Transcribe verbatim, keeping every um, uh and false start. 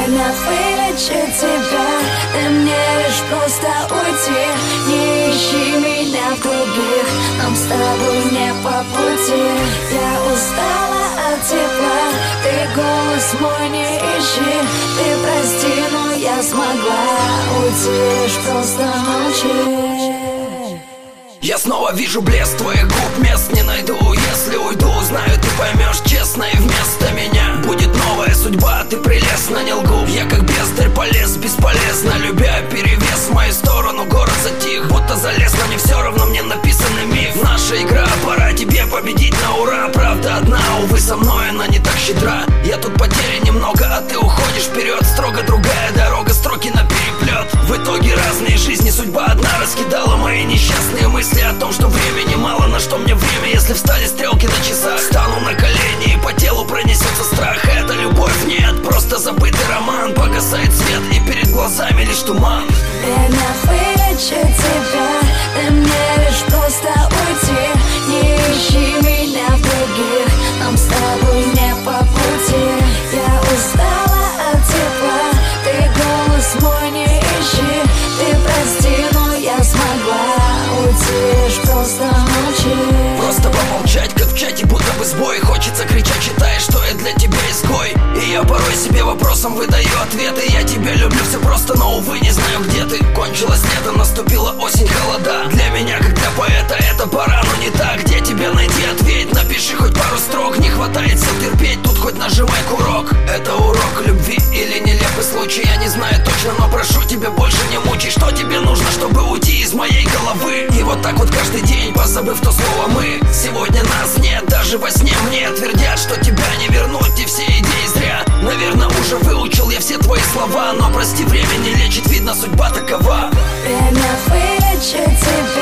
Время вылечит тебя, ты мне лишь просто уйти. Не ищи меня в других, нам с тобой не по пути. Я устала от тепла, ты голос мой не ищи. Ты прости, но я смогла уйти лишь просто молчи. Я снова вижу блеск твоих губ, мест не найду. Если уйду, знаю, ты поймешь честно, и вместо меня будет новая судьба. Ты прелестно, не лгу. Я как бездарь полез, бесполезно любя перевес в мою сторону. Город затих, будто залез, но не все равно мне написанный миф. Наша игра, пора тебе победить на ура. Правда одна, увы, со мной она не так щедра. Я тут потерян немного, а ты уходишь вперед. Строго другая дорога, строки на переплет. В итоге разные жизни, судьба одна раскидала мои несчастные мысли о том, что времени мало. На что мне время, если встали стрелки на часах? Стану на колени, и по телу пронесется страх. Это любовь? Нет, просто забытый роман. Погасает свет, и перед глазами лишь туман. Время вылечит тебя, ты мне лишь просто уйти. Не ищи меня в других, нам с тобой не по пути. Я устала от тепла, ты голос мой не ищи. Ты прости, но я смогла уйти лишь просто молчи. Просто помолчать, как в чате, будто бы сбой. Хочется кричать, считая, что я для тебя изгой. И я порой себе вопросом выдаю ответы. Я тебя люблю, все просто, но увы, не знаю, где ты. Кончилось лето, наступила осень, холода. Для меня, как для поэта, это пора, но не так. Где тебя найти, ответь, напиши хоть пару строк. Не хватает сил терпеть, тут хоть нажимай курок. Это урок любви или нелепый случай, я не знаю точно, но прошу тебя, больше не мучай. Что тебе нужно, чтобы уйти из моей головы? И вот так вот каждый день, позабыв то слово мы. Сегодня нас нет, даже во сне мне твердят, что тебя не вернуть, и все идеи зря. Наверное, уже выучил я все твои слова, но прости, время не лечит, видно, судьба такова. Время вылечит тебя,